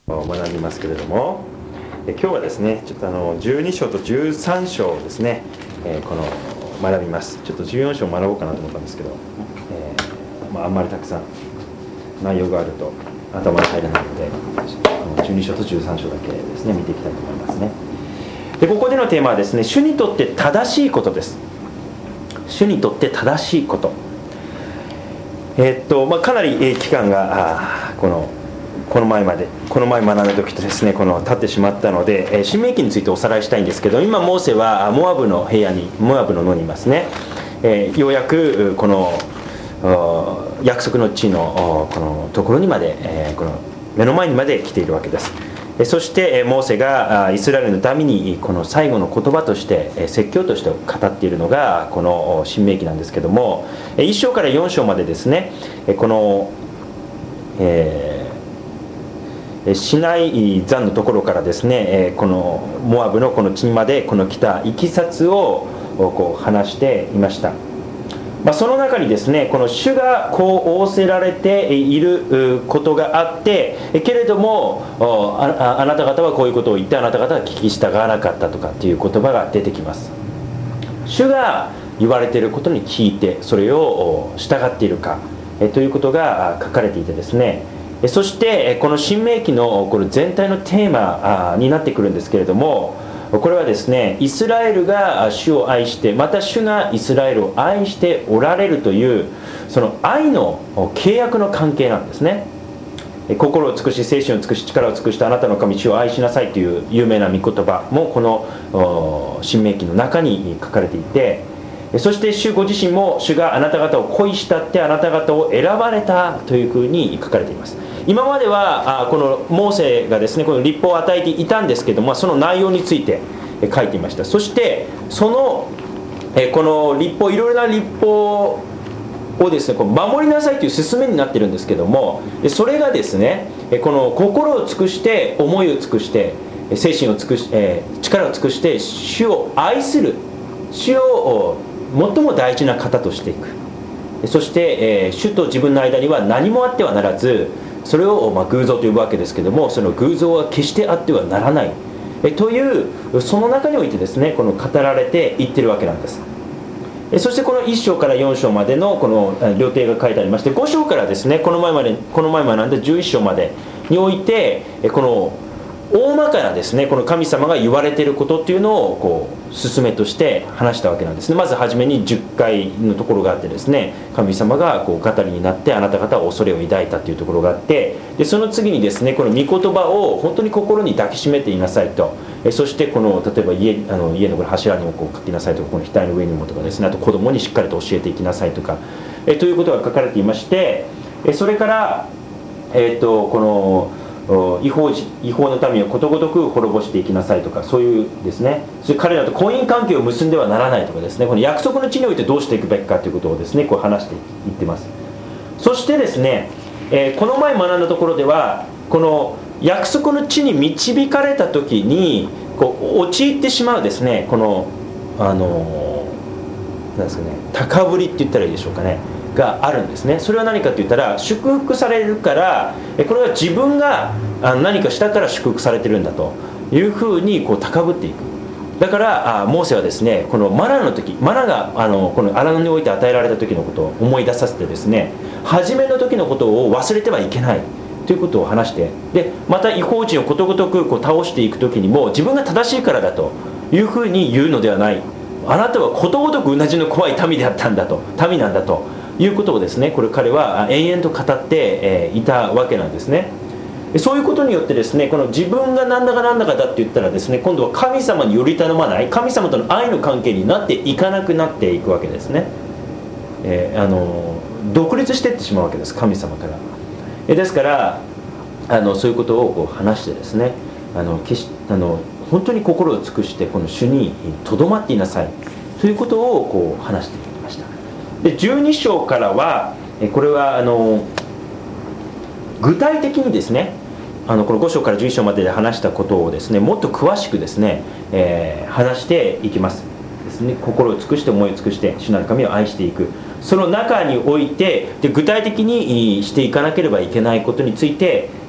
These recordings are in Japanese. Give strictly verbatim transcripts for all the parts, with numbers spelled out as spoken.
学びますけれども、え今日はですねちょっとあのじゅうに章とじゅうさん章をですね、えー、この学びます。ちょっとじゅうよん章学ぼうかなと思ったんですけど、えーまあ、あんまりたくさん内容があると頭に入らないので、じゅうに章とじゅうさん章だけですね見ていきたいと思いますね。でここでのテーマはですね、主にとって正しいことです。主にとって正しいこと、えーっとまあ、かなり、えー、期間がこのこの前までこの前学んだ時とですねこの経ってしまったので、えー、新明記についておさらいしたいんですけど、今モーセはモアブの平野にモアブの野にいますね。えー、ようやくこの約束の地のこのところにまで、えー、この目の前にまで来ているわけです。そしてモーセがイスラエルのためにこの最後の言葉として説教として語っているのがこの新明記なんですけども、いっ章からよん章までですねこの、えーシナイ山のところからですねこのモアブのこの地までこの来たいきさつをこう話していました。まあ、その中にですねこの主がこう仰せられていることがあってけれども あ, あなた方はこういうことを言ってあなた方は聞き従わなかったとかっていう言葉が出てきます。主が言われていることに聞いてそれを従っているかということが書かれていてですね、そしてこの新明記のこれ全体のテーマになってくるんですけれども、これはですねイスラエルが主を愛してまた主がイスラエルを愛しておられるというその愛の契約の関係なんですね。心を尽くし精神を尽くし力を尽くしてあなたの神主を愛しなさいという有名な御言葉もこの新明記の中に書かれていて、そして主ご自身も主があなた方を恋したってあなた方を選ばれたというふうに書かれています。今まではこのモーセがですねこの律法を与えていたんですけども、その内容について書いていました。そしてそのこの律法いろいろな律法をですねこう守りなさいという勧めになっているんですけども、それがですねこの心を尽くして思いを尽くして精神を尽くし力を尽くして主を愛する主を最も大事な方としていく。そして主と自分の間には何もあってはならず、それをまあ偶像と呼ぶわけですけども、その偶像は決してあってはならないというその中においてですねこの語られていってるわけなんです。そしてこのいっ章からよん章までのこの料亭が書いてありまして、ご章からですねこの前までこの前学んだじゅういっ章までにおいてこの大まかなですねこの神様が言われていることっていうのをこう勧めとして話したわけなんですね。まず初めにじゅっかいのところがあってですね、神様がこう語りになってあなた方は恐れを抱いたっていうところがあって、でその次にですねこの御言葉を本当に心に抱きしめていなさいと、えそしてこの例えば 家, あの家のこの柱にもこう書きなさいとか、この額の上にもとかですね、あと子供にしっかりと教えていきなさいとかえということが書かれていまして、えそれから、えー、とこの違法人違法の民をことごとく滅ぼしていきなさいとか、そういうですね、それ彼らと婚姻関係を結んではならないとかですね、この約束の地においてどうしていくべきかということをですねこう話していってます。そしてですね、えー、この前学んだところではこの約束の地に導かれた時にこう陥ってしまうですねこのあのー、なんですかね高ぶりって言ったらいいでしょうかねがあるんですね。それは何かと言ったら祝福されるから、これは自分が何かしたから祝福されてるんだというふうにこう高ぶっていく。だからモーセはですねこのマナの時マナがあのこの荒野において与えられた時のことを思い出させてですね、初めの時のことを忘れてはいけないということを話して、でまた異邦人をことごとくこう倒していく時にも自分が正しいからだというふうに言うのではない、あなたはことごとくうなじの怖い民であったんだと民なんだということをですねこれ彼は延々と語っていたわけなんですね。そういうことによってですねこの自分が何だか何だかだって言ったらですね今度は神様により頼まない神様との愛の関係になっていかなくなっていくわけですね。えー、あの独立していってしまうわけです神様から。えですからあのそういうことをこう話してですねあの決しあの本当に心を尽くしてこの主にとどまっていなさいということをこう話していきました。でじゅうに章からはこれはあの具体的にですねあのこのご章からじゅういっ章までで話したことをですねもっと詳しくですね、えー、話していきますですね。心を尽くして思いを尽くして主なる神を愛していく、その中においてで具体的にしていかなければいけないことについて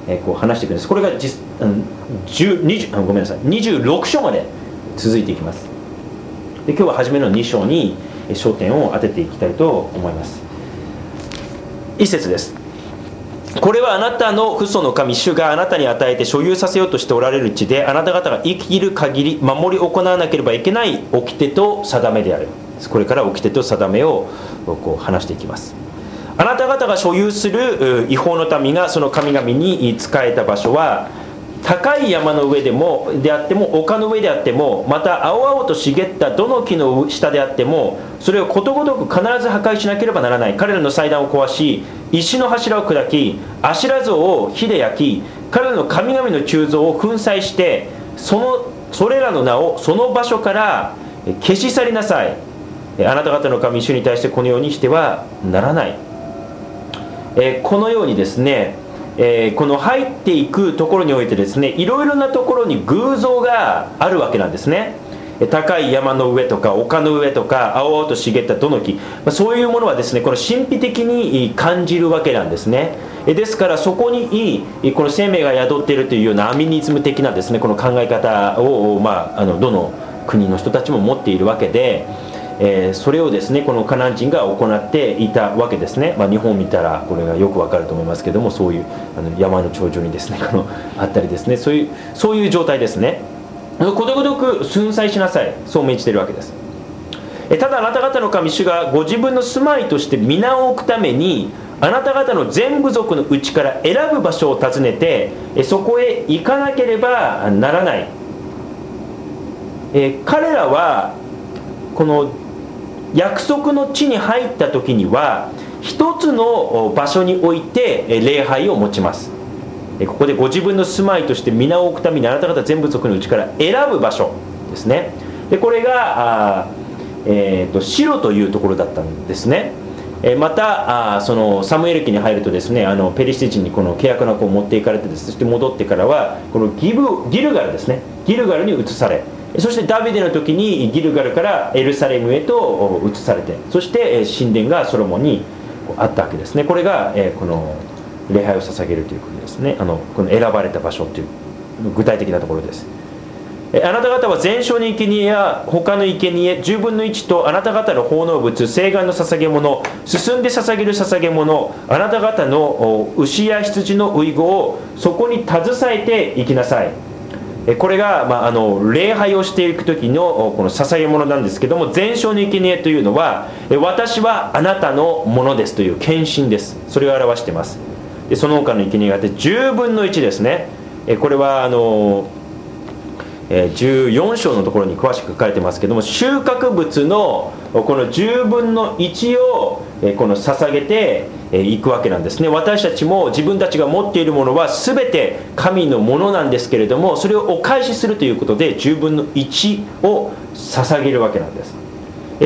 えー、こう話していくんです。これが実、うん、じゅう、にじゅう、あ、ごめんなさい、にじゅうろく章まで続いていきます。で、今日は初めのに章に焦点を当てていきたいと思います。一節です。これはあなたの父祖の神主があなたに与えて所有させようとしておられる地で、あなた方が生きる限り守り行わなければいけない掟と定めである。これから掟と定めをこう話していきます。あなた方が所有する違法の民がその神々に仕えた場所は、高い山の上でもであっても丘の上であっても、また青々と茂ったどの木の下であっても、それをことごとく必ず破壊しなければならない。彼らの祭壇を壊し、石の柱を砕き、アシュラ像を火で焼き、彼らの神々の鋳造を粉砕して、そのそれらの名をその場所から消し去りなさい。あなた方の神主に対してこのようにしてはならない。えー、このようにですね、えー、この入っていくところにおいてですね、いろいろなところに偶像があるわけなんですね。高い山の上とか丘の上とか青々と茂ったどの木、そういうものはですね、この神秘的に感じるわけなんですね。ですからそこにこの生命が宿っているというようなアミニズム的なですね、この考え方を、まあ、あのどの国の人たちも持っているわけで、えー、それをですね、このカナン人が行っていたわけですね。まあ、日本を見たらこれがよくわかると思いますけども、そういうあの山の頂上にですね、このあったりですね、そういうそういう状態ですね。ことごとく粉砕しなさい、そう命じているわけです。えただあなた方の神主がご自分の住まいとして皆を置くために、あなた方の全部族のうちから選ぶ場所を訪ねて、そこへ行かなければならない。え彼らはこの約束の地に入った時には一つの場所において礼拝を持ちます。ここでご自分の住まいとして皆を置くためにあなた方全部族のうちから選ぶ場所ですね。でこれがあ、えー、とシロというところだったんですね。またあそのサムエル記に入るとですね、あのペリシテ人にこの契約の子を持っていかれてです、ね、そして戻ってからはこのギブギルガルですね、ギルガルに移され、そしてダビデの時にギルガルからエルサレムへと移されて、そして神殿がソロモンにあったわけですね。これがこの礼拝を捧げるということですね。あのこの選ばれた場所という具体的なところです。あなた方は全焼の生贄や他の生贄じゅうぶんのいちとあなた方の奉納物、聖願の捧げ物、進んで捧げる捧げ物、あなた方の牛や羊の遺語をそこに携えていきなさい。これが、まあ、あの礼拝をしていく時のこの捧げ物なんですけども、全焼の生贄というのは私はあなたのものですという献身です。それを表しています。でその他の生贄があってじゅうぶんのいちですね。これはあのじゅうよん章のところに詳しく書かれてますけども、収穫物のこのじゅうぶんのいちをこの捧げていくわけなんですね。私たちも自分たちが持っているものは全て神のものなんですけれども、それをお返しするということでじゅうぶんのいちを捧げるわけなんです。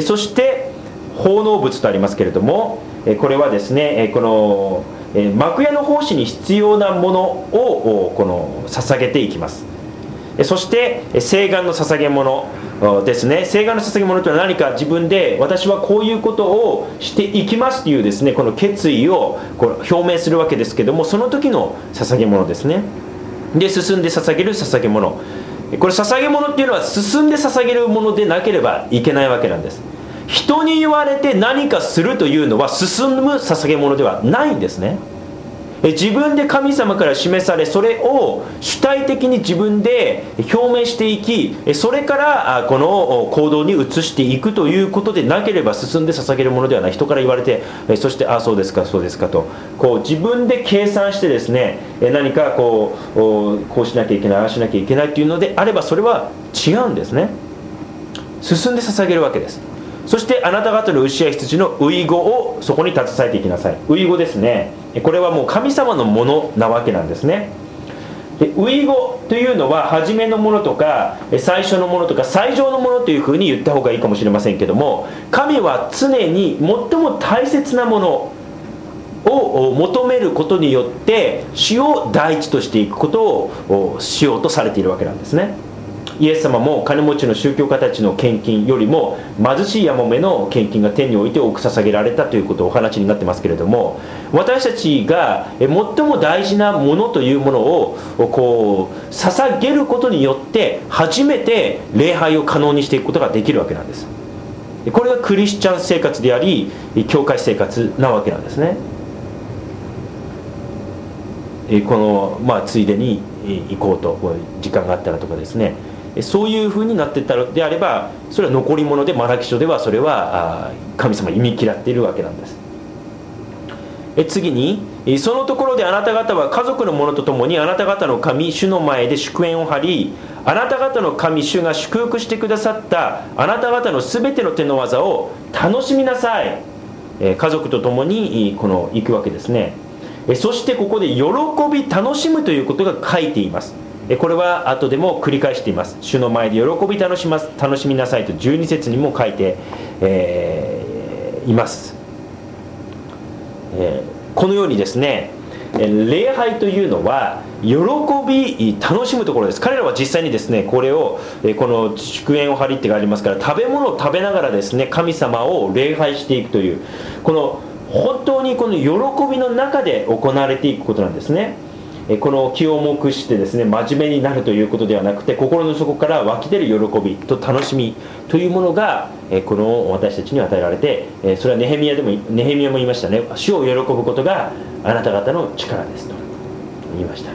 そして奉納物とありますけれども、これはですね、この幕屋の奉仕に必要なものをこの捧げていきます。そして聖願の捧げ物ですね。聖願の捧げ物というのは何か、自分で私はこういうことをしていきますというですね、この決意をこう表明するわけですけども、その時の捧げ物ですね。で進んで捧げる捧げ物、これ捧げ物っていうのは進んで捧げるものでなければいけないわけなんです。人に言われて何かするというのは進む捧げ物ではないんですね。自分で神様から示され、それを主体的に自分で表明していき、それからこの行動に移していくということでなければ進んで捧げるものではない。人から言われて、そしてああそうですかそうですかとこう自分で計算してですね、何かこうこうしなきゃいけない、ああしなきゃいけないというのであれば、それは違うんですね。進んで捧げるわけです。そしてあなた方の牛や羊の遺語をそこに携えていきなさい。遺語ですね。これはもう神様のものなわけなんですね。で遺語というのは初めのものとか最初のものとか最上のものというふうに言った方がいいかもしれませんけども、神は常に最も大切なものを求めることによって主を第一としていくことをしようとされているわけなんですね。 イエス様も金持ちの宗教家たちの献金よりも貧しいやもめの献金が天において多く捧げられたということをお話になってますけれども、私たちが最も大事なものというものをこう捧げることによって初めて礼拝を可能にしていくことができるわけなんです。これがクリスチャン生活であり教会生活なわけなんですね。このまあついでに行こうと時間があったらとかですね、そういうふうになっていったのであれば、それは残り物で、マラキ書ではそれは神様を忌み嫌っているわけなんです。え次に、そのところであなた方は家族の者と共にあなた方の神主の前で祝宴を張り、あなた方の神主が祝福してくださったあなた方のすべての手の技を楽しみなさい。え家族と共にこの行くわけですね。えそしてここで喜び楽しむということが書いています。これは後でも繰り返しています。主の前で喜び楽します楽しみなさいとじゅうに節にも書いて、えー、います、えー、このようにですね、礼拝というのは喜び楽しむところです。彼らは実際にですね、これをこの祝宴を張りってがありますから、食べ物を食べながらですね、神様を礼拝していくという、この本当にこの喜びの中で行われていくことなんですね。この気を重くしてですね、真面目になるということではなくて、心の底から湧き出る喜びと楽しみというものがこの私たちに与えられて、それはネヘミヤでもネヘミヤも言いましたね。主を喜ぶことがあなた方の力ですと言いました。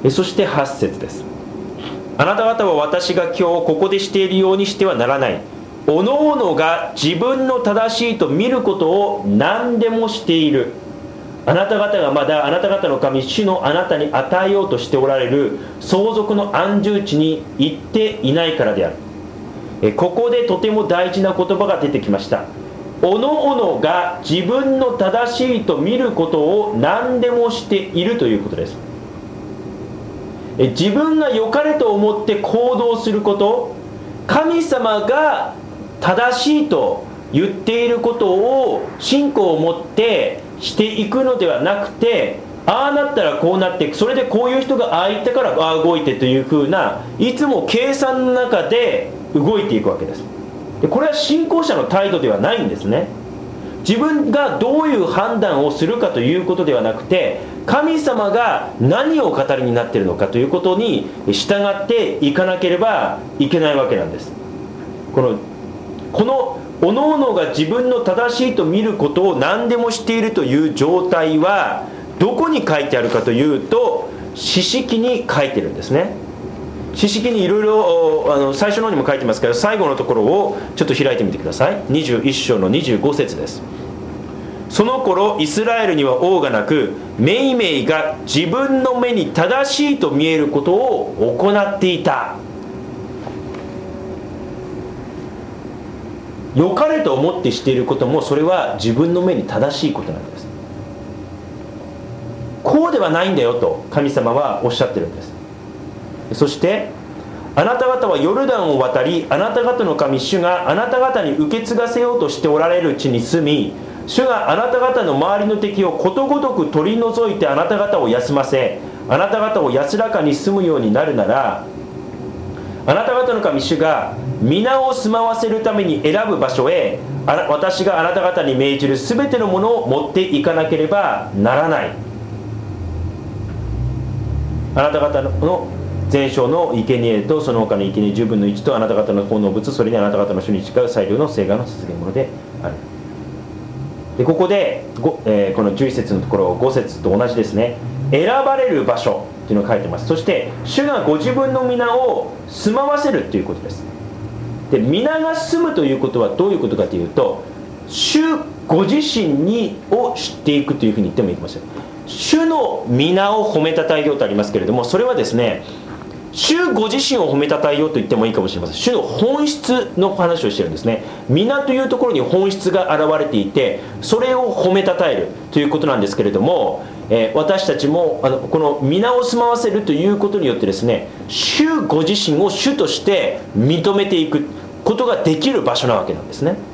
そしてはち節です。あなた方は私が今日ここでしているようにしてはならない。おのおのが自分の正しいと見ることを何でもしている。あなた方がまだあなた方の神主のあなたに与えようとしておられる相続の安住地に行っていないからである。えここでとても大事な言葉が出てきました。おのおのが自分の正しいと見ることを何でもしているということです。え自分が良かれと思って行動すること、神様が正しいと言っていることを信仰を持ってしていくのではなくて、ああなったらこうなって、それでこういう人がああ言ったからああ動いてというふうないつも計算の中で動いていくわけです。でこれは信仰者の態度ではないんですね。自分がどういう判断をするかということではなくて、神様が何をお語りになっているのかということに従っていかなければいけないわけなんです。このこのおのおのが自分の正しいと見ることを何でもしているという状態はどこに書いてあるかというと、詩式に書いてるんですね。詩式にいろいろ最初の方にも書いてますけど、最後のところをちょっと開いてみてください。にじゅういっ章のにじゅうご節です。その頃イスラエルには王がなく、めいめいが自分の目に正しいと見えることを行っていた。良かれと思ってしていることも、それは自分の目に正しいことなんです。こうではないんだよと神様はおっしゃってるんです。そしてあなた方はヨルダンを渡り、あなた方の神主があなた方に受け継がせようとしておられる地に住み、主があなた方の周りの敵をことごとく取り除いてあなた方を休ませ、あなた方を安らかに住むようになるなら、あなた方の神主が皆を住まわせるために選ぶ場所へ、あな私があなた方に命じるすべてのものを持っていかなければならない。あなた方の全焼の生贄とその他の生贄じゅうぶんのいちとあなた方の奉納物、それにあなた方の主に誓う祭量の聖願の捧げ物である。でここで、えー、このじゅういっ節のところご節と同じですね。選ばれる場所というのを書いてます。そして主がご自分の皆を住まわせるということです。で皆が住むということはどういうことかというと、主ご自身にを知っていくというふうに言ってもいいかもしれない。主の皆を褒めたたえようとありますけれども、それはですね、主ご自身を褒めたたえようと言ってもいいかもしれません。主の本質の話をしてるんですね。皆というところに本質が現れていて、それを褒めたたえるということなんですけれども、えー、私たちもあのこの皆を住まわせるということによってですね、主ご自身を主として認めていくことができる場所なわけなんですね。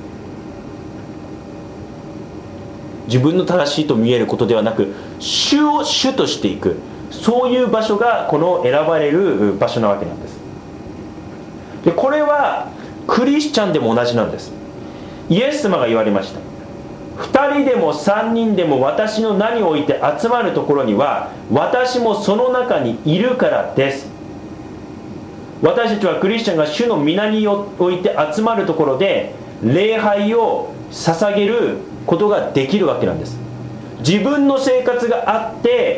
自分の正しいと見えることではなく、主を主としていく、そういう場所がこの選ばれる場所なわけなんです。 でこれはクリスチャンでも同じなんです。イエス様が言われました。ふたりでもさんにんでも私の名において集まるところには私もその中にいるからです。私たちはクリスチャンが主の皆において集まるところで礼拝を捧げることができるわけなんです。自分の生活があって、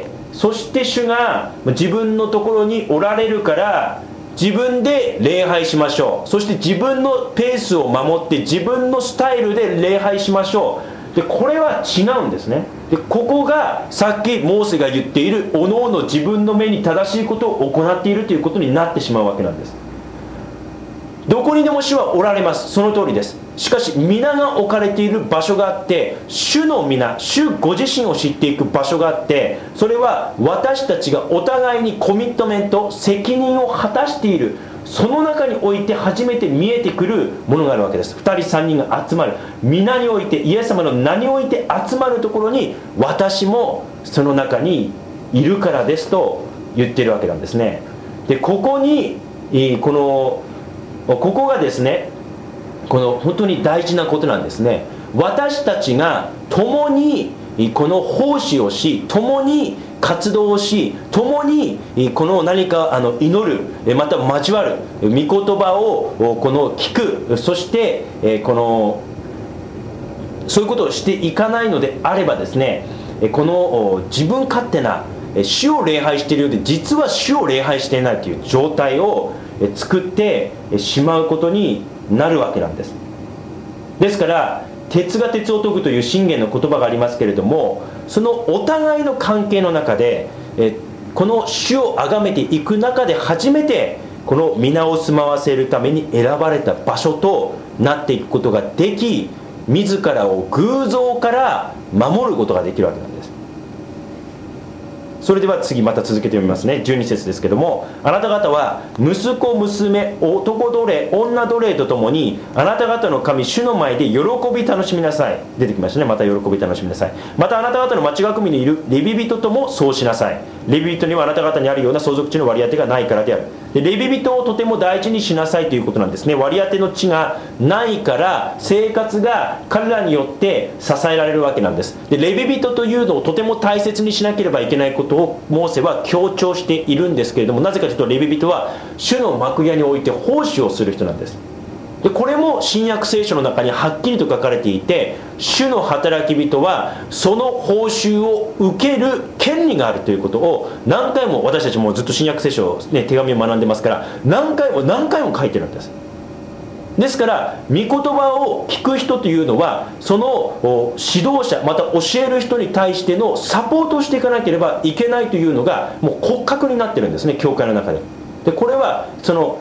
そして主が自分のところにおられるから自分で礼拝しましょう。そして自分のペースを守って自分のスタイルで礼拝しましょう。でこれは違うんですね。でここがさっきモーセが言っているおのおの自分の目に正しいことを行っているということになってしまうわけなんです。どこにでも主はおられます。その通りです。しかし皆が置かれている場所があって、主の皆、主ご自身を知っていく場所があって、それは私たちがお互いにコミットメント、責任を果たしている、その中において初めて見えてくるものがあるわけです。ふたりさんにんが集まる、皆において、イエス様の名において集まるところに私もその中にいるからですと言っているわけなんですね。でここにこのここがですね、この本当に大事なことなんですね。私たちが共にこの奉仕をし、共に活動をし、共にこの何かあの祈る、また交わる御言葉をこの聞く、そしてこのそういうことをしていかないのであればですね、この自分勝手な主を礼拝しているようで実は主を礼拝していないという状態を作ってしまうことになるわけなんです。ですから鉄が鉄を研ぐという箴言の言葉がありますけれども、そのお互いの関係の中でこの主を崇めていく中で初めてこの皆を住まわせるために選ばれた場所となっていくことができ、自らを偶像から守ることができるわけなんです。それでは次また続けて読みますね。じゅうに節ですけども、あなた方は息子娘男奴隷女奴隷とともにあなた方の神主の前で喜び楽しみなさい。出てきましたね。また喜び楽しみなさい。またあなた方の町囲みにいるレビ人ともそうしなさい。レビ人にはあなた方にあるような相続地の割り当てがないからである。でレビ人をとても大事にしなさいということなんですね。割り当ての地がないから生活が彼らによって支えられるわけなんです。でレビ人というのをとても大切にしなければいけないことをモーセは強調しているんですけれども、なぜかというとレビ人は主の幕屋において奉仕をする人なんです。でこれも新約聖書の中にはっきりと書かれていて、主の働き人はその報酬を受ける権利があるということを何回も、私たちもずっと新約聖書、ね、手紙を学んでますから何回も何回も書いてるんです。ですから御言葉を聞く人というのはその指導者また教える人に対してのサポートをしていかなければいけないというのがもう骨格になってるんですね、教会の中で。でこれはその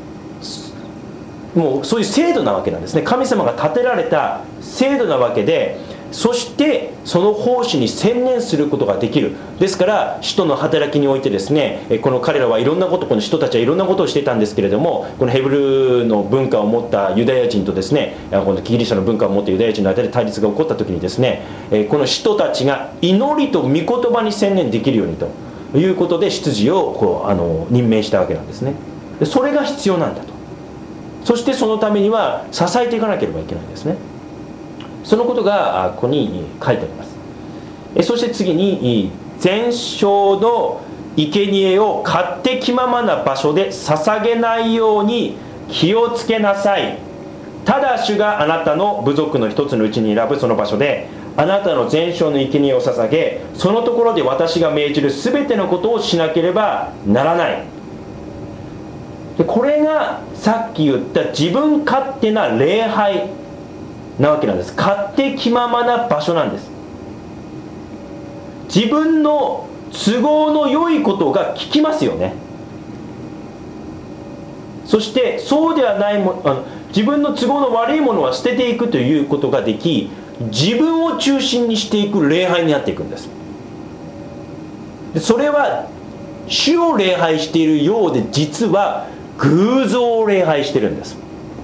もうそういう制度なわけなんですね。神様が立てられた制度なわけで、そしてその奉仕に専念することができる。ですから使徒の働きにおいてですね、この彼らはいろんなこと、この使徒たちはいろんなことをしていたんですけれども、このヘブルの文化を持ったユダヤ人とですね、このギリシャの文化を持ったユダヤ人の間で対立が起こった時にですね、この使徒たちが祈りと御言葉に専念できるようにということで執事をこうあの任命したわけなんですね。でそれが必要なんだと。そしてそのためには支えていかなければいけないんですね。そのことがここに書いてあります。そして次に全焼の生贄を勝手気ままな場所で捧げないように気をつけなさい。ただ主があなたの部族の一つのうちに選ぶその場所であなたの全焼の生贄を捧げ、そのところで私が命じる全てのことをしなければならない。でこれがさっき言った自分勝手な礼拝なわけなんです。勝手気ままな場所なんです。自分の都合の良いことが聞きますよね。そしてそうではないもあの自分の都合の悪いものは捨てていくということができ、自分を中心にしていく礼拝になっていくんです。でそれは主を礼拝しているようで実は偶像を礼拝してるんです。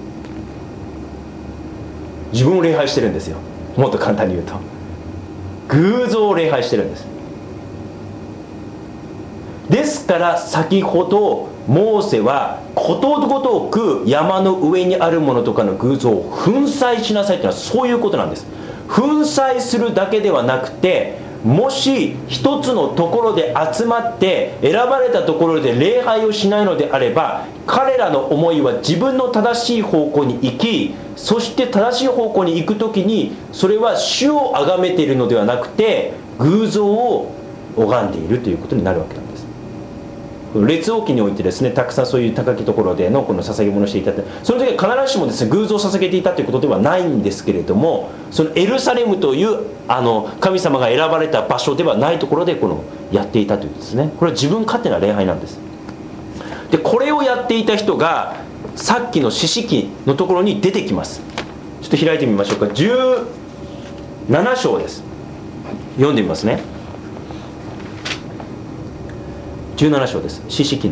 自分を礼拝してるんですよ。もっと簡単に言うと偶像を礼拝してるんです。ですから先ほどモーセはことごとく山の上にあるものとかの偶像を粉砕しなさいというのはそういうことなんです。粉砕するだけではなくて、もし一つのところで集まって選ばれたところで礼拝をしないのであれば、彼らの思いは自分の正しい方向に行き、そして正しい方向に行く時にそれは主を崇めているのではなくて偶像を拝んでいるということになるわけなんです。列王記においてですね、たくさんそういう高きところでのこの捧げ物をしていたって、その時は必ずしもですね偶像を捧げていたということではないんですけれども、そのエルサレムというあの神様が選ばれた場所ではないところでこのやっていたというですね、これは自分勝手な礼拝なんです。でこれをやっていた人がさっきの四式のところに出てきます。ちょっと開いてみましょうか。じゅうなな章です。読んでみますね。じゅうなな章です。四式の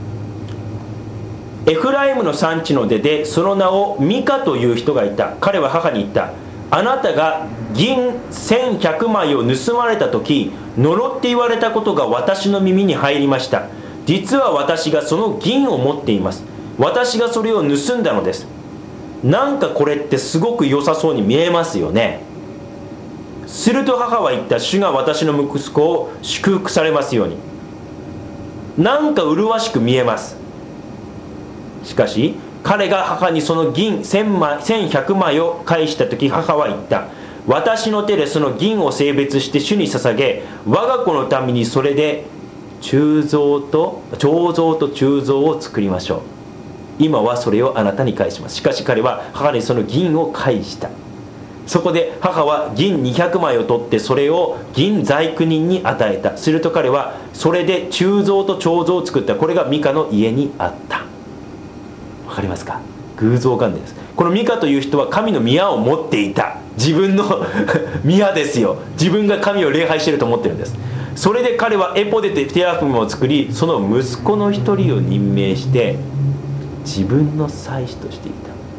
エフライムの産地の出で、その名をミカという人がいた。彼は母に言った。あなたが銀せんひゃくまいを盗まれた時、呪って言われたことが私の耳に入りました。実は私がその銀を持っています。私がそれを盗んだのです。なんかこれってすごく良さそうに見えますよね。すると母は言った。主が私の息子を祝福されますように。なんか麗しく見えます。しかし彼が母にその銀せんひゃくまいを返した時、母は言った。私の手でその銀を性別して主に捧げ、我が子のためにそれで鋳造と彫像と鋳造を作りましょう。今はそれをあなたに返します。しかし彼は母にその銀を返した。そこで母は銀にひゃくまいを取ってそれを銀細工人に与えた。すると彼はそれで鋳造と彫像を作った。これがミカの家にあった。わかりますか？偶像観念です。このミカという人は神の宮を持っていた。自分の宮ですよ。自分が神を礼拝していると思ってるんです。それで彼はエポデでテラフィムを作り、その息子の一人を任命して自分の祭司としてい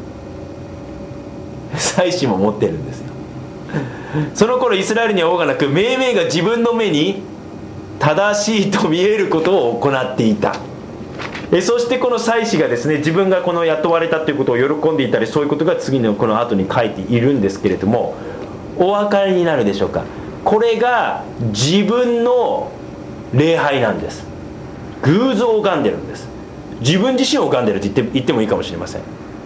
た。祭司も持ってるんですよ。その頃イスラエルには王がなく、命名が自分の目に正しいと見えることを行っていた。えそしてこの祭司がですね、自分がこの雇われたということを喜んでいたり、そういうことが次のこの後に書いているんですけれども、お分かりになるでしょうか。これが自分の礼拝なんです。偶像を拝んでるんです。自分自身を拝んでると言って、言ってもいいかもしれません。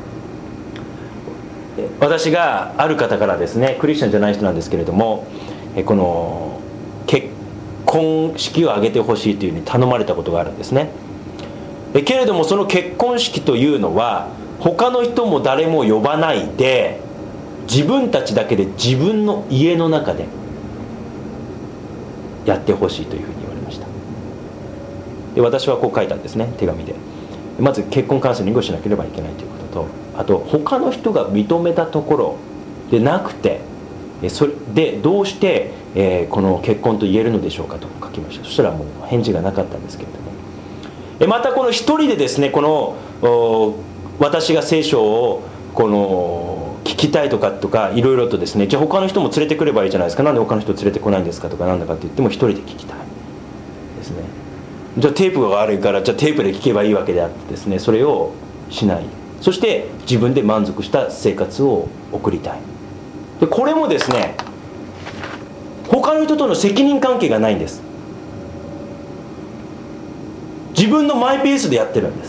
私がある方からですね、クリスチャンじゃない人なんですけれども、この結婚式を挙げてほしいというふうに頼まれたことがあるんですね。けれどもその結婚式というのは他の人も誰も呼ばないで、自分たちだけで自分の家の中でやってほしいというふうに言われました。で私はこう書いたんですね、手紙で。まず結婚カウンセリングをしなければいけないということと、あと他の人が認めたところでなくて、それでどうして、えー、この結婚と言えるのでしょうかと書きました。そしたらもう返事がなかったんですけれども、またこの一人でですね、この私が聖書をこの聞きたいとかとかいろいろとですね、じゃあ他の人も連れてくればいいじゃないですか、なんで他の人連れてこないんですかとかなんだかって言っても一人で聞きたいですね。じゃあテープが悪いからじゃあテープで聞けばいいわけであってですね、それをしない。そして自分で満足した生活を送りたい。でこれもですね、他の人との責任関係がないんです。自分のマイペースでやってるんです。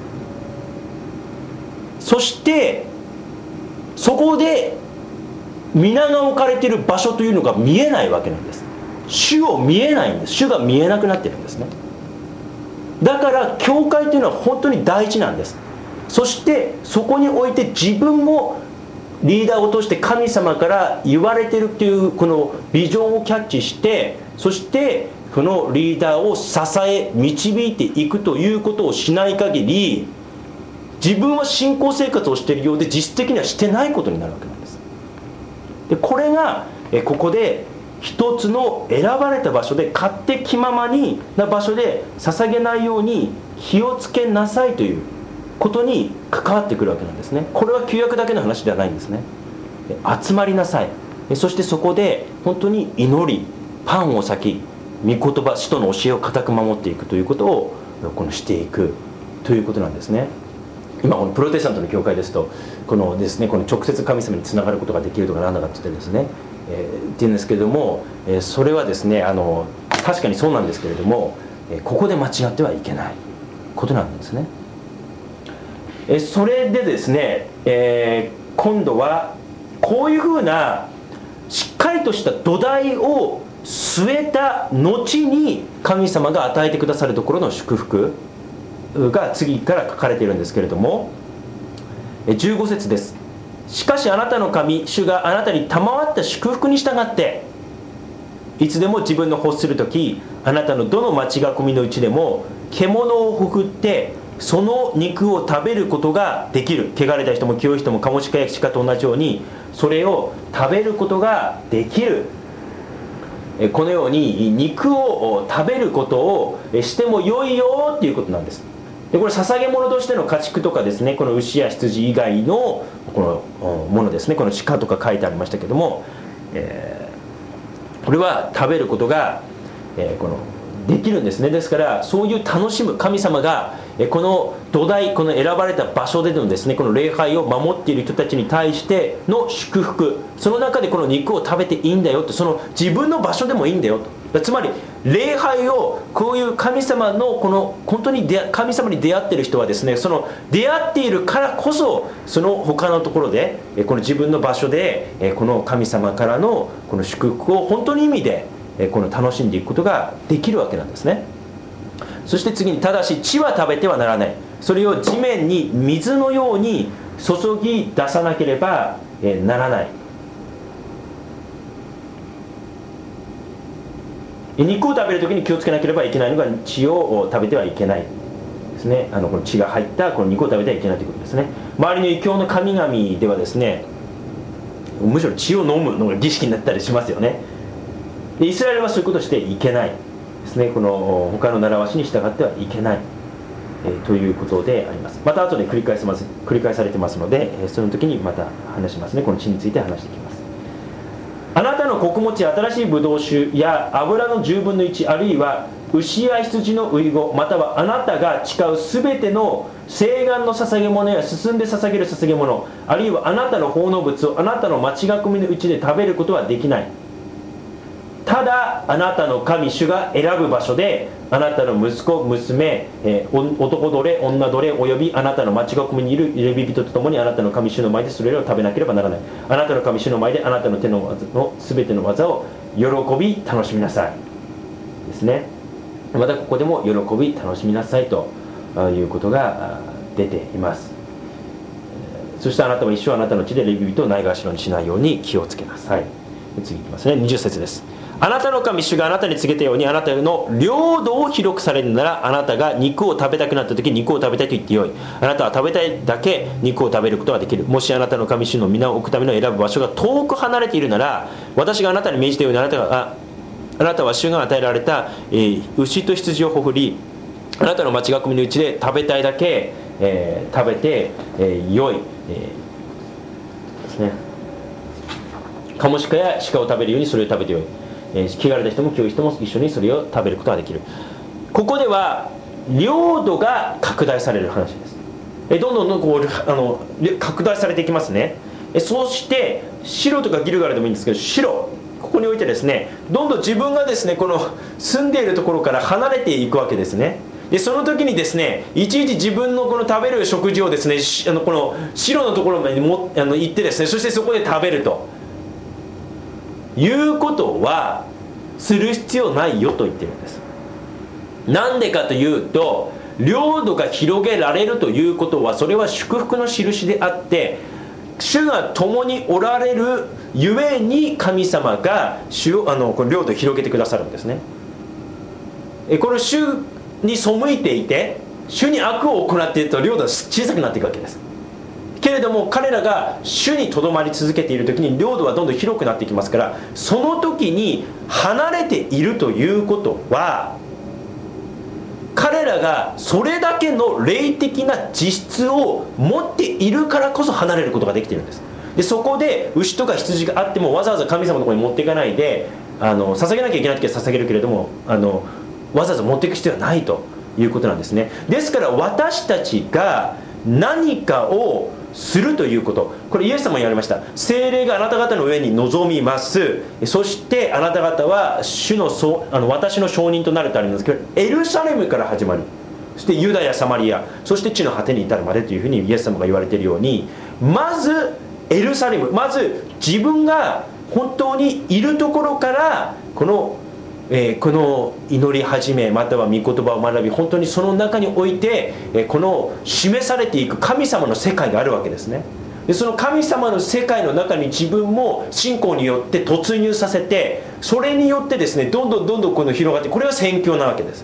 そしてそこで皆が置かれている場所というのが見えないわけなんです。主を見えないんです。主が見えなくなってるんですね。だから教会というのは本当に大事なんです。そしてそこにおいて自分もリーダーを通して神様から言われているというこのビジョンをキャッチして、そしてこのリーダーを支え導いていくということをしない限り、自分は信仰生活をしているようで実質的にはしてないことになるわけなんです。でこれがここで一つの選ばれた場所で勝手気ままにな場所で捧げないように気をつけなさいということに関わってくるわけなんですね。これは旧約だけの話ではないんですね。集まりなさい。そしてそこで本当に祈り、パンを裂き、御言葉、使徒の教えを固く守っていくということをこのしていく。 ということなんですね。今このプロテスタントの教会ですとこのですねこの直接神様につながることができるとかなんだかって言ってですね、えー、っていうんですけれども、えー、それはですねあの確かにそうなんですけれども、えー、ここで間違ってはいけないことなんですね。えー、それでですね、えー、今度はこういうふうなしっかりとした土台を据えた後に神様が与えてくださるところの祝福が次から書かれているんですけれども、じゅうご節です。しかしあなたの神主があなたに賜った祝福に従っていつでも自分の欲するときあなたのどの町囲みのうちでも獣をほふってその肉を食べることができる。汚れた人も清い人もカモシカやシカと同じようにそれを食べることができる。このように肉を食べることをしてもよいよっていうことなんです。でこれ捧げ物としての家畜とかですねこの牛や羊以外のこのものですねこの鹿とか書いてありましたけども、えー、これは食べることが、えー、このできるんですね。ですからそういう楽しむ神様がこの土台この選ばれた場所でのですねこの礼拝を守っている人たちに対しての祝福、その中でこの肉を食べていいんだよと、その自分の場所でもいいんだよと、つまり礼拝をこういう神様のこの本当に神様に出会っている人はですねその出会っているからこそその他のところでこの自分の場所でこの神様からのこの祝福を本当に意味でこの楽しんでいくことができるわけなんですね。そして次にただし地は食べてはならない、それを地面に水のように注ぎ出さなければならない。肉を食べるときに気をつけなければいけないのが血を食べてはいけないですね。あのこの血が入ったこの肉を食べてはいけないということですね。周りの異教の神々ではですねむしろ血を飲むのが儀式になったりしますよね。でイスラエルはそういうことをしていけないですね。この他の習わしに従ってはいけない、えー、ということであります。また後で繰り返します繰り返されてますので、えー、その時にまた話しますね。この血について話していきます。あなたの穀物や新しいブドウ酒や油のじゅうぶんのいちあるいは牛や羊のウイゴまたはあなたが誓うすべての聖願の捧げ物や進んで捧げる捧げ物あるいはあなたの奉納物をあなたの町囲みのうちで食べることはできない。ただあなたの神主が選ぶ場所であなたの息子娘、えー、男奴隷女奴隷およびあなたの町囲みにいるレビ人と共にあなたの神主の前でそれらを食べなければならない。あなたの神主の前であなたの手のの全ての技を喜び楽しみなさいですね。またここでも喜び楽しみなさいということが出ています。そしてあなたは一生あなたの地でレビ人をないがしろにしないように気をつけなさい。次いきますね。にじゅっ節です。あなたの神主があなたに告げたようにあなたの領土を広くされるならあなたが肉を食べたくなった時肉を食べたいと言ってよい。あなたは食べたいだけ肉を食べることができる。もしあなたの神主の皆を置くための選ぶ場所が遠く離れているなら私があなたに命じたようにあなたがああなたは主が与えられた、えー、牛と羊をほふりあなたの町囲みのうちで食べたいだけ、えー、食べて、えー、よい、えー、ですね。カモシカやシカを食べるようにそれを食べてよい。えー、汚れた人も清い人も一緒にそれを食べることができる。ここでは領土が拡大される話です。えー、どんどんどんこうあの拡大されていきますね。えー、そしてシロとかギルガルでもいいんですけどシロここにおいてですねどんどん自分がですねこの住んでいるところから離れていくわけですね。でその時にですねいちいち自分のこの食べる食事をですねあのこのシロのところまでもあの行ってですねそしてそこで食べるということはする必要ないよと言ってるんです。なんでかというと領土が広げられるということはそれは祝福の印であって主が共におられるゆえに神様が主をあのこの領土を広げてくださるんですね。この主に背いていて主に悪を行っていると領土は小さくなっていくわけですけれども彼らが主にとどまり続けている時に領土はどんどん広くなっていきますからその時に離れているということは彼らがそれだけの霊的な実質を持っているからこそ離れることができているんです。でそこで牛とか羊があってもわざわざ神様のところに持っていかないであの捧げなきゃいけない時は捧げるけれどもあのわざわざ持っていく必要はないということなんですね。ですから私たちが何かをするということ、これイエス様に言われました。聖霊があなた方の上に臨みます、そしてあなた方は主のあの私の証人となるとありますけど、エルサレムから始まり、そしてユダヤ、サマリア、そして地の果てに至るまでというふうにイエス様が言われているように、まずエルサレム、まず自分が本当にいるところからこの、えー、この祈り始め、または御言葉を学び、本当にその中において、えー、この示されていく神様の世界があるわけですね。でその神様の世界の中に自分も信仰によって突入させて、それによってですね、どんどんどんどんこの広がって、これは宣教なわけです。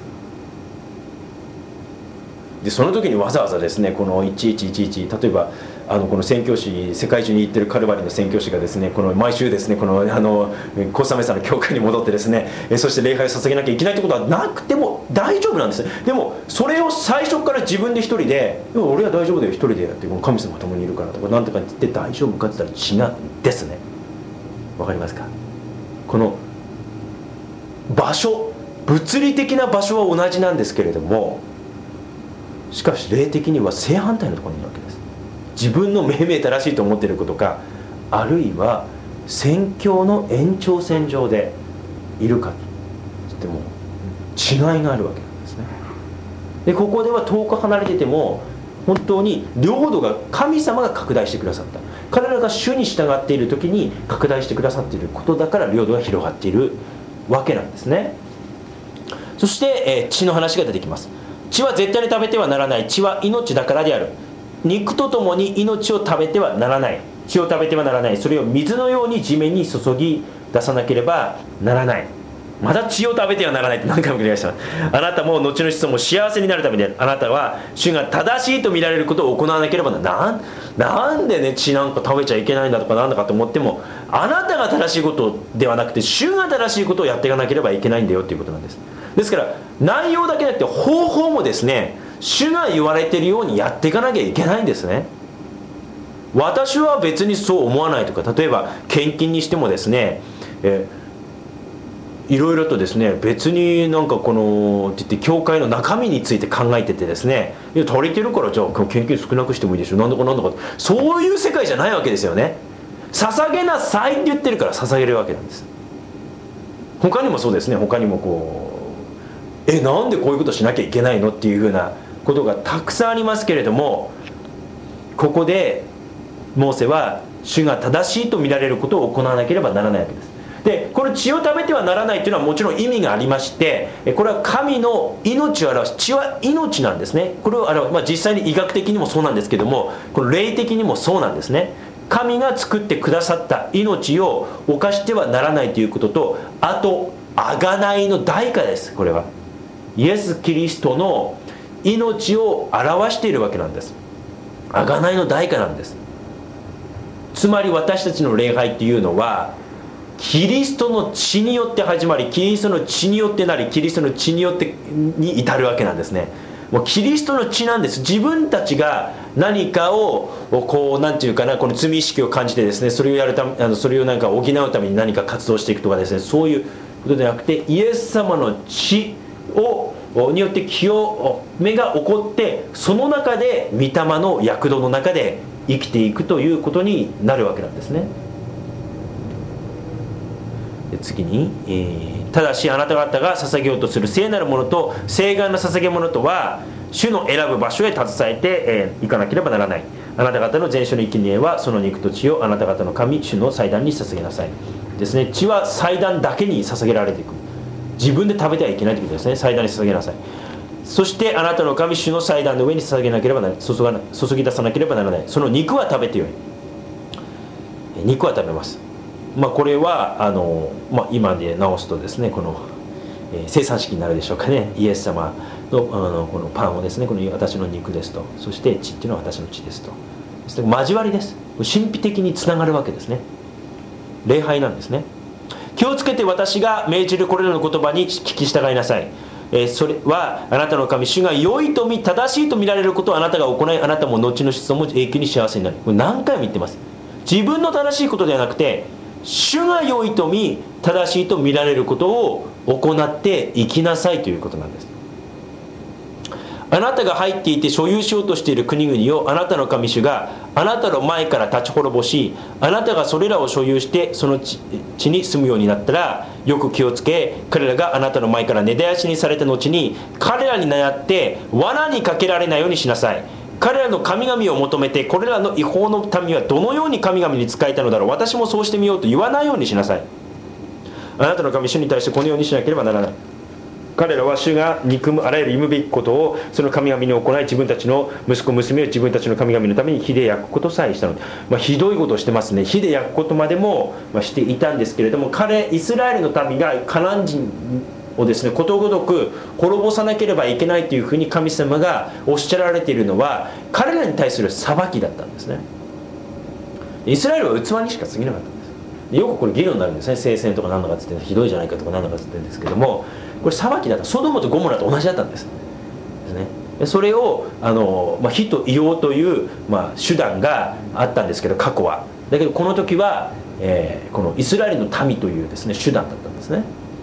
でその時にわざわざですね、このいちいちいちいち、例えばあのこの宣教師、世界中に行ってるカルバリの宣教師がですね、この毎週ですね、このあのコスタメさんの教会に戻ってですね、そして礼拝を捧げなきゃいけないってことはなくても大丈夫なんです。でもそれを最初から自分で一人で、俺は大丈夫だよ、一人でやって、この神様が共にいるからとかなんとか言って大丈夫かって言ったら違うんですね。わかりますか？この場所、物理的な場所は同じなんですけれども、しかし霊的には正反対のところにいるわけです。自分の命名正しいと思っていることか、あるいは宣教の延長線上でいるかといっても違いがあるわけなんですね。でここでは遠く離れてても本当に領土が神様が拡大してくださった、彼らが主に従っている時に拡大してくださっていることだから領土が広がっているわけなんですね。そして、えー、血の話が出てきます。血は絶対に食べてはならない。血は命だからである。肉とともに命を食べてはならない。血を食べてはならない。それを水のように地面に注ぎ出さなければならない。まだ血を食べてはならないって何回も繰り返した。あなたも後の子孫も幸せになるためである。あなたは主が正しいと見られることを行わなければならない。なんでね、血なんか食べちゃいけないんだとかなんだかと思っても、あなたが正しいことではなくて主が正しいことをやっていかなければいけないんだよっていうことなんです。ですから内容だけじゃなくて方法もですね、主が言われているようにやっていかなきゃいけないんですね。私は別にそう思わないとか、例えば献金にしてもですね、えいろいろとですね、別になんかこのって言って教会の中身について考えててですね、いや足りてるからじゃあ献金少なくしてもいいでしょ、なんだかなんだか、そういう世界じゃないわけですよね。捧げなさいって言ってるから捧げるわけなんです。他にもそうですね、他にもこうえなんでこういうことしなきゃいけないのっていうふうなことがたくさんありますけれども、ここでモーセは主が正しいと見られることを行わなければならないわけです。でこの血を食べてはならないというのはもちろん意味がありまして、これは神の命を表す、血は命なんですね。これを表す、まあ、実際に医学的にもそうなんですけども、この霊的にもそうなんですね。神が作ってくださった命を犯してはならないということと、あと贖いの代価です。これはイエス・キリストの命を表しているわけなんです。贖いの代価なんです。つまり私たちの礼拝っていうのはキリストの血によって始まり、キリストの血によってなり、キリストの血によってに至るわけなんですね。もうキリストの血なんです。自分たちが何かをこうなんていうかな、この罪意識を感じてですね、それをやるため、あのそれをなんか補うために何か活動していくとかですね、そういうことではなくて、イエス様の血をによって清めが起こって、その中で御霊の躍動の中で生きていくということになるわけなんですね。で次に、えー、ただしあなた方が捧げようとする聖なるものと聖願の捧げ物とは主の選ぶ場所へ携えて、えー、行かなければならない。あなた方の全種の生贄はその肉と血をあなた方の神主の祭壇に捧げなさいですね。血は祭壇だけに捧げられていく。自分で食べてはいけないということですね。祭壇に捧げなさい。そしてあなたの神主の祭壇の上に捧げなければならない、注がな注ぎ出さなければならない。その肉は食べてよい。肉は食べます。まあこれはあの、まあ、今で直すとですね、この、えー、生産式になるでしょうかね。イエス様の、あのこのパンをですね、この私の肉ですと、そして血っていうのは私の血ですと、交わりです。神秘的につながるわけですね。礼拝なんですね。気をつけて私が命じるこれらの言葉に聞き従いなさい。えー、それはあなたの神主が良いと見正しいと見られることをあなたが行い、あなたも後の子孫も永久に幸せになる。これ何回も言ってます。自分の正しいことではなくて、主が良いと見正しいと見られることを行っていきなさいということなんです。 あなたが入っていて所有しようとしている国々をあなたの神主があなたの前から立ち滅ぼし、あなたがそれらを所有してその地に住むようになったら、よく気をつけ、彼らがあなたの前から根絶やしにされた後に彼らに倣って罠にかけられないようにしなさい。彼らの神々を求めて、これらの違法の民はどのように神々に仕えたのだろう、私もそうしてみようと言わないようにしなさい。あなたの神主に対してこのようにしなければならない。彼らは主が憎むあらゆる忌むべきことをその神々に行い、自分たちの息子娘を自分たちの神々のために火で焼くことさえしたので、まあ、ひどいことをしてますね。火で焼くことまでも、まあ、していたんですけれども、彼イスラエルの民がカナン人をですね、ことごとく滅ぼさなければいけないというふうに神様がおっしゃられているのは、彼らに対する裁きだったんですね。イスラエルは器にしか過ぎなかったんです。よくこれ議論になるんですね。聖戦とか何だかっつってひどいじゃないかとか何だかっつってるんですけども、これ裁きだった。ソドムとゴモラと同じだったんですですね。でそれをあの、まあ、火と硫黄という、まあ、手段があったんですけど、過去は。だけどこの時は、えー、このイスラエルの民というですね手段だったんですね。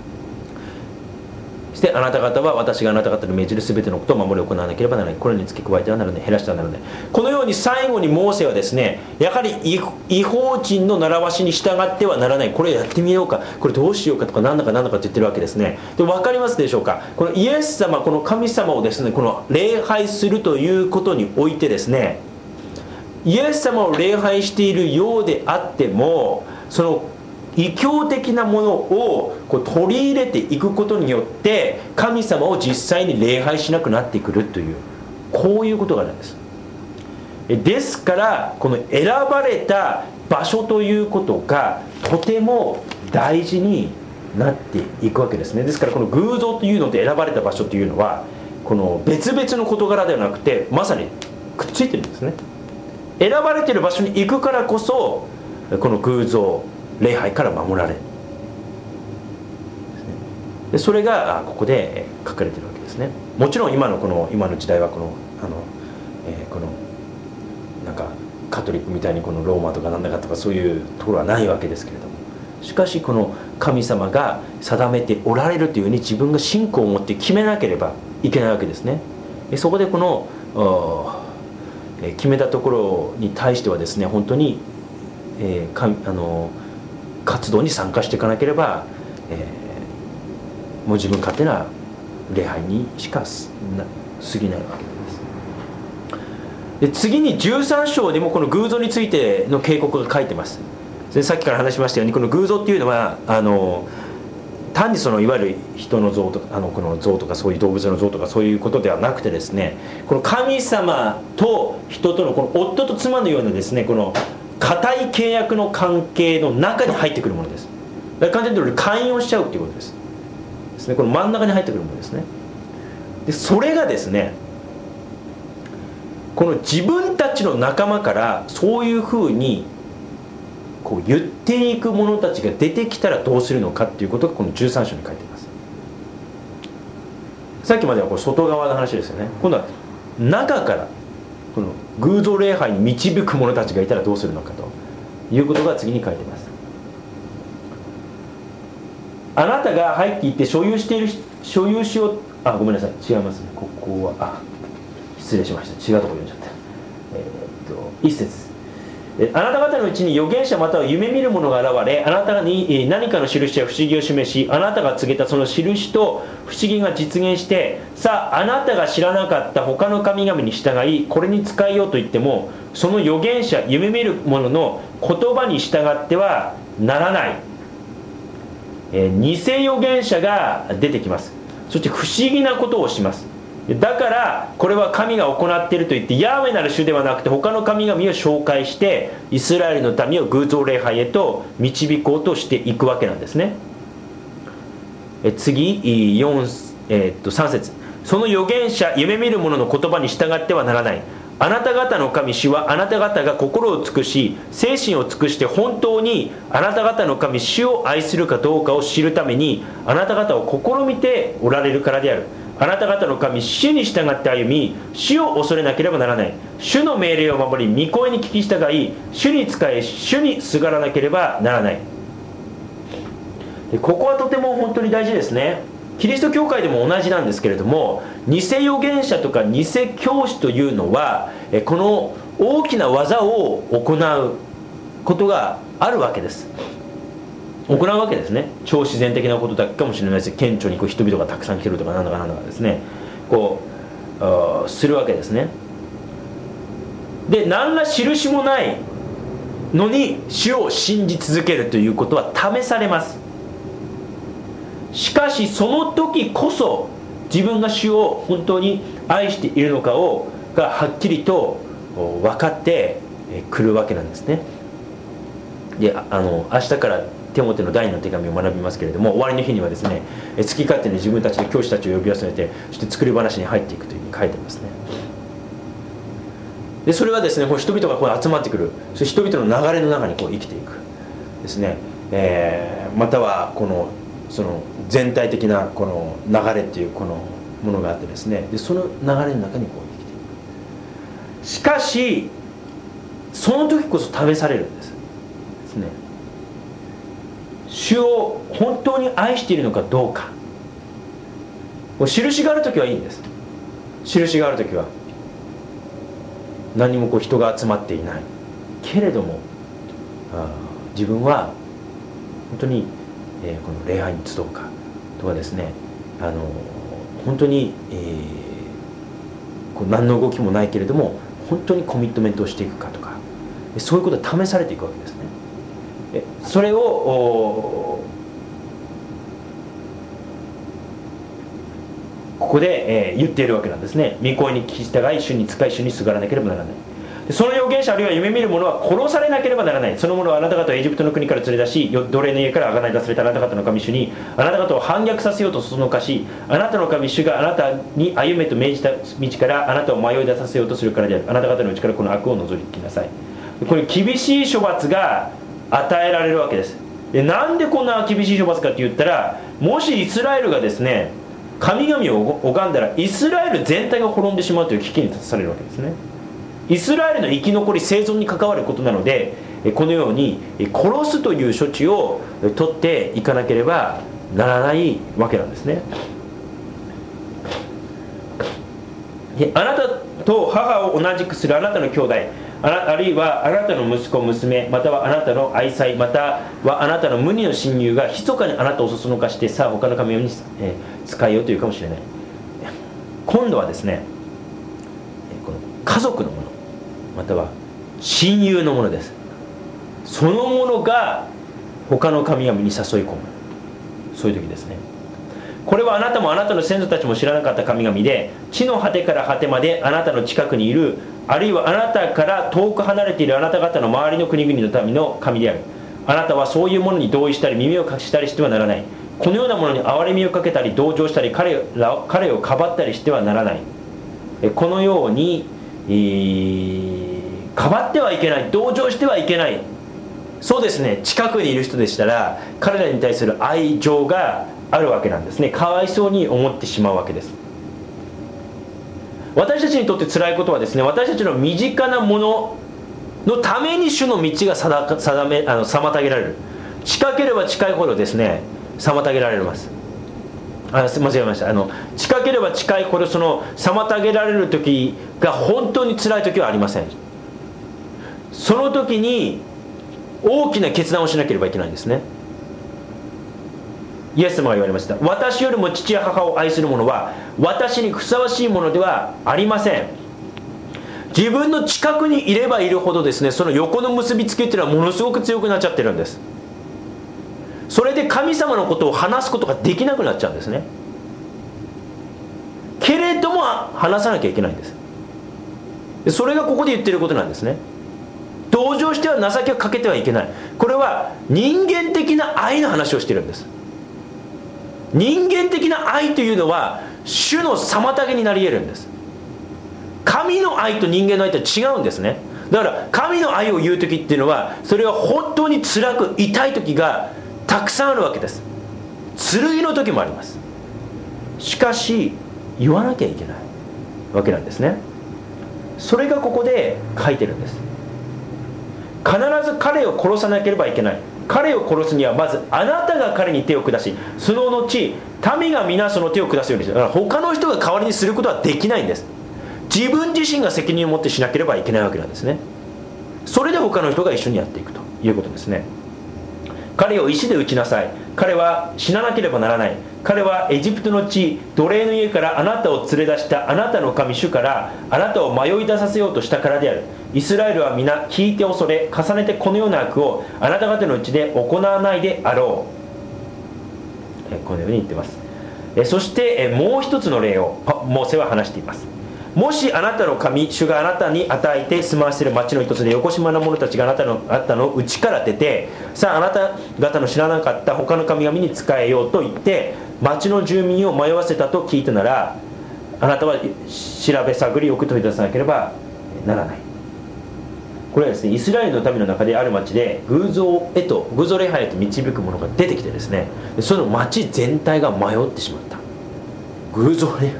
そしてあなた方は私があなた方に命じる全てのことを守り行わなければならない。これに付け加えてはならない、減らしてはならない。このように最後にモーセはですね、やはり違法人の習わしに従ってはならない、これやってみようか、これどうしようかとか何だか何だかって言ってるわけですね。で分かりますでしょうか。このイエス様、この神様をですね、この礼拝するということにおいてですね、イエス様を礼拝しているようであっても、その異教的なものをこう取り入れていくことによって神様を実際に礼拝しなくなってくるという、こういうことがあるんです。ですからこの選ばれた場所ということがとても大事になっていくわけですね。ですからこの偶像というので選ばれた場所というのは、この別々の事柄ではなくてまさにくっついてるんですね。選ばれている場所に行くからこそ、この偶像礼拝から守られる。でそれがここで書かれているわけですね。もちろん今のこの今の時代はこのあの、えー、このなんかカトリックみたいにこのローマとかなんだかとかそういうところはないわけですけれども、しかしこの神様が定めておられるというふうに自分が信仰を持って決めなければいけないわけですね。でそこでこの決めたところに対してはですね、本当に、えー、かあの活動に参加していかなければ、えー、もう自分勝手な礼拝にしか過ぎないわけです。で次にじゅうさん章でもこの偶像についての警告が書いてます。でさっきから話しましたように、この偶像っていうのはあの単にそのいわゆる人の像とかあのこの像とかそういう動物の像とかそういうことではなくてですね、この神様と人とのこの夫と妻のようなですね、この固い契約の関係の中に入ってくるものです。だから簡単に言うと会員をしちゃうということですですね。この真ん中に入ってくるものですね。でそれがですね、この自分たちの仲間からそういうふうにこう言っていく者たちが出てきたらどうするのかっていうことがこのじゅうさん章に書いています。さっきまではこれ外側の話ですよね。今度は中からこの偶像礼拝に導く者たちがいたらどうするのかということが次に書いています。あなたが入っていって所有している所有しようあごめんなさい違いますね。ここはあ失礼しました。違うところ読んじゃった。えー、っと一節、あなた方のうちに預言者または夢見る者が現れ、あなたに何かの印や不思議を示し、あなたが告げたその印と不思議が実現して、さああなたが知らなかった他の神々に従いこれに仕えようと言っても、その預言者夢見る者の言葉に従ってはならない。えー、偽預言者が出てきます。そして不思議なことをします。だからこれは神が行っていると言って、ヤーウェなる主ではなくて他の神々を紹介してイスラエルの民を偶像礼拝へと導こうとしていくわけなんですね。え次よん、えー、っとさん節、その預言者夢見る者の言葉に従ってはならない。あなた方の神主はあなた方が心を尽くし精神を尽くして本当にあなた方の神主を愛するかどうかを知るためにあなた方を試みておられるからである。あなた方の神主に従って歩み、主を恐れなければならない。主の命令を守り御声に聞き従い、主に仕え主にすがらなければならない。でここはとても本当に大事ですね。 キリスト教会でも同じなんですけれども、偽預言者とか偽教師というのはこの大きな技を行うことがあるわけです。行うわけですね。超自然的なことだけかもしれないです。顕著にこう人々がたくさん来てるとかなんだかなんだかですね、こうするわけですね。で、何ら印もないのに主を信じ続けるということは試されます。しかしその時こそ自分が主を本当に愛しているのかをがはっきりと分かってくるわけなんですね。で、あの明日からテモテの第二の手紙を学びますけれども、終わりの日にはですね、好き勝手に自分たちの教師たちを呼び集めて、そして作り話に入っていくというふうに書いてますね。でそれはですね、こう人々がこう集まってくる、そ人々の流れの中にこう生きていくですね、えー、またはこのその全体的なこの流れっていうこのものがあってですね、でその流れの中にこう生きていく。しかしその時こそ試されるんですですね。主を本当に愛しているのかどうか。もう印がある時はいいんです。印がある時は何もこう人が集まっていないけれども、あ自分は本当に、えー、この礼拝に集うかとかですね、あの本当に、えー、こう何の動きもないけれども本当にコミットメントをしていくかとか、そういうことが試されていくわけですね。えそれをここで、えー、言っているわけなんですね。御声に聞き従い、主に仕い、主にすがらなければならない。でその預言者あるいは夢見る者は殺されなければならない。その者はあなた方をエジプトの国から連れ出し、奴隷の家からあがない出されたあなた方の神主にあなた方を反逆させようとそそのかし、あなたの神主があなたに歩めと命じた道からあなたを迷い出させようとするからである。あなた方のうちからこの悪を除きなさい。これ厳しい処罰が与えられるわけです。でなんでこんな厳しい処罰かって言ったら、もしイスラエルがですね神々を拝んだらイスラエル全体が滅んでしまうという危機に立たされるわけですね。イスラエルの生き残り生存に関わることなので、このように殺すという処置を取っていかなければならないわけなんですね。であなたと母を同じくするあなたの兄弟、あ, なあるいはあなたの息子娘、またはあなたの愛妻、またはあなたの無二の親友が密かにあなたをそそのかして、さあ他の神に、えー、使えようというかもしれない。今度はですね、この家族のもの、または親友のものです。そのものが他の神々に誘い込む、そういう時ですね。これはあなたもあなたの先祖たちも知らなかった神々で、地の果てから果てまであなたの近くにいる、あるいはあなたから遠く離れているあなた方の周りの国々の民の神である。あなたはそういうものに同意したり耳を隠したりしてはならない。このようなものに憐れみをかけたり同情したり 彼, ら彼をかばったりしてはならない。このように、えー、かばってはいけない、同情してはいけない。そうですね、近くにいる人でしたら彼らに対する愛情があるわけなんですね。かわいそうに思ってしまうわけです。私たちにとって辛いことはですね、私たちの身近なもののために主の道が定定めあの妨げられる。近ければ近いほどですね妨げられます。あ間違えました。あの近ければ近いほどその妨げられる時が本当に辛い時はありません。その時に大きな決断をしなければいけないんですね。イエス様が言われました。私よりも父や母を愛する者は私にふさわしいものではありません。自分の近くにいればいるほどですね、その横の結びつきっていうのはものすごく強くなっちゃってるんです。それで神様のことを話すことができなくなっちゃうんですね。けれども話さなきゃいけないんです。それがここで言ってることなんですね。同情しては情けをかけてはいけない。これは人間的な愛の話をしてるんです。人間的な愛というのは主の妨げになり得るんです。神の愛と人間の愛とは違うんですね。だから神の愛を言う時っていうのはそれは本当に辛く痛い時がたくさんあるわけです。剣の時もあります。しかし言わなきゃいけないわけなんですね。それがここで書いてるんです。必ず彼を殺さなければいけない。 彼を殺すにはまずあなたが彼に手を下し、その後民が皆その手を下すようにする。だから他の人が代わりにすることはできないんです。自分自身が責任を持ってしなければいけないわけなんですね。それで他の人が一緒にやっていくということですね。彼を石で撃ちなさい。彼は死ななければならない。彼はエジプトの地、奴隷の家からあなたを連れ出したあなたの神主からあなたを迷い出させようとしたからである。イスラエルは皆聞いて恐れ、重ねてこのような悪をあなた方のうちで行わないであろう。えこのように言っています。えそしてえもう一つの例をモーセは話しています。もしあなたの神主があなたに与えて住まわせる町の一つで、よこしまな者たちがあなたのあなたの内から出て、さああなた方の知らなかった他の神々に仕えようと言って町の住民を迷わせたと聞いたなら、あなたは調べ探りよく問い出さなければならない。これはですね、イスラエルの民の中である町で偶像へと偶像礼拝へと導く者が出てきてですね、その町全体が迷ってしまった。偶像礼拝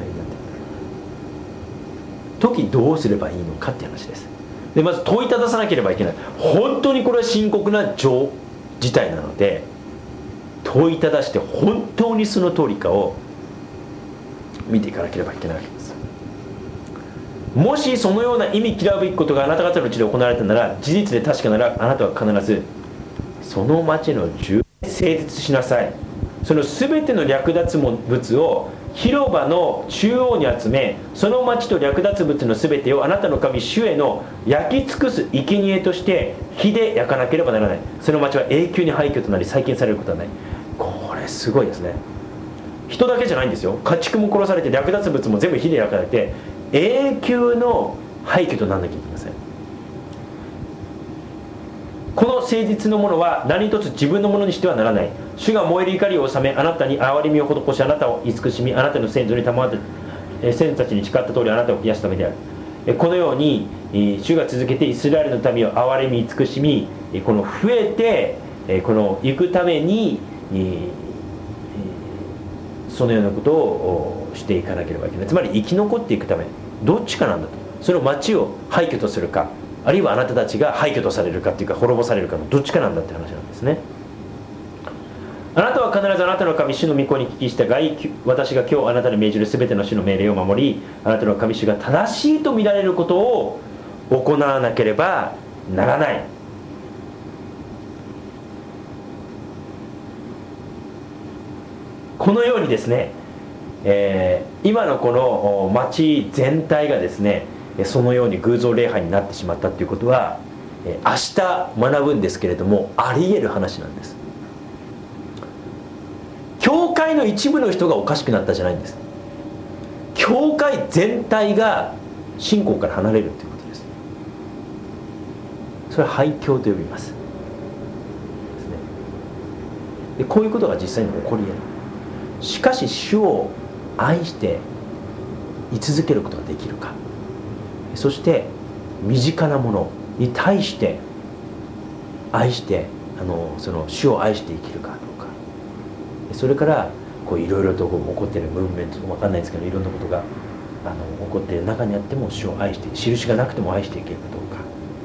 時どうすればいいのかっていう話です。でまず問いたださなければいけない。本当にこれは深刻な事態なので、問いただして本当にその通りかを見ていかなければいけないわけです。もしそのような意味嫌うべきことがあなた方のうちで行われたなら、事実で確かならあなたは必ずその町の住民に成立しなさい。その全ての略奪物を広場の中央に集め、その町と略奪物の全てをあなたの神主への焼き尽くす生贄として火で焼かなければならない。その町は永久に廃墟となり再建されることはない。これすごいですね。人だけじゃないんですよ。家畜も殺されて略奪物も全部火で焼かれて永久の廃墟とならなきゃいけません。この誠実のものは何一つ自分のものにしてはならない。主が燃える怒りを収め、あなたに憐れみを施し、あなたを慈しみ、あなたの先祖に賜った先祖たちに誓った通りあなたを癒すためである。このように主が続けてイスラエルの民を憐れみ慈しみ、この増えてこの行くためにそのようなことをしていかなければいけない。つまり生き残っていくため、どっちかなんだと。その町を廃墟とするか、あるいはあなたたちが廃墟とされるかっていうか滅ぼされるかのどっちかなんだって話なんですね。あなたは必ずあなたの神主の御子に聞き従い、私が今日あなたに命じる全ての主の命令を守り、あなたの神主が正しいと見られることを行わなければならない。このようにですね、えー、今のこの町全体がですね、そのように偶像礼拝になってしまったということは、明日学ぶんですけれども、あり得る話なんです。教会の一部の人がおかしくなったじゃないんです。教会全体が信仰から離れるということです。それは廃教と呼びます。ですね。でこういうことが実際に起こり得る。しかし主を愛して居続けることができるか、そして身近なものに対して愛してあのその主を愛して生きるかどうか、それからこういろいろとこう起こっているムーブメント分かんないですけど、いろんなことがあの起こっている中にあっても主を愛して、印がなくても愛していけるかどうか。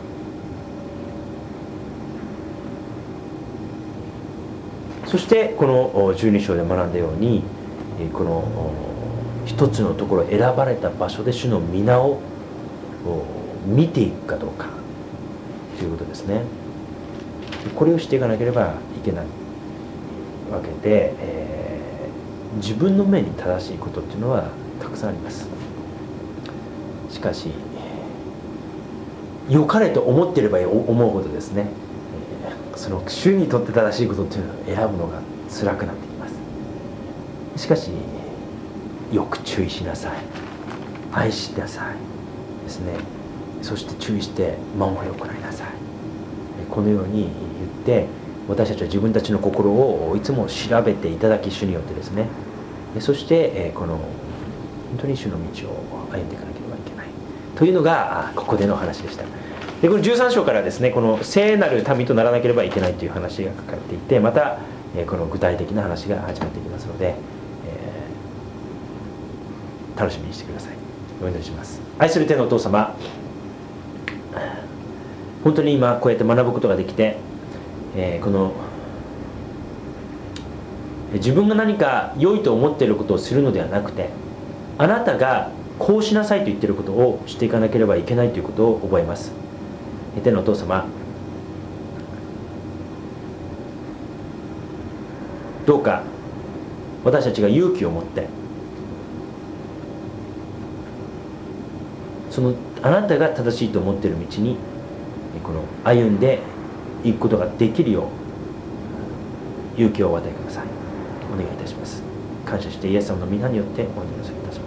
そしてこのじゅうに章で学んだように、この一つのところ選ばれた場所で主の皆を見ていくかどうかということですね。これをしていかなければいけないわけで、えー、自分の目に正しいことっていうのはたくさんあります。しかし良かれと思っていれば思うほどですね、その主にとって正しいことっていうのを選ぶのが辛くなってきます。しかしよく注意しなさい、愛しなさいですね。そして注意して守りを行いなさい。このように言って、私たちは自分たちの心をいつも調べていただき、主によってですね、そしてこの本当に主の道を歩んでいかなければいけないというのがここでの話でした。でこのじゅうさん章からですね、この聖なる民とならなければいけないという話が書かれていて、またこの具体的な話が始まっていきますので、えー、楽しみにしてください。お祈りします。愛する天のお父様、本当に今こうやって学ぶことができて、えー、この自分が何か良いと思っていることをするのではなくて、あなたがこうしなさいと言っていることをしていかなければいけないということを覚えます。天のお父様、どうか私たちが勇気を持ってそのあなたが正しいと思っている道にこの歩んでいくことができるよう勇気をお与えください。お願いいたします。感謝してイエス様の皆によってお祈りをいたします。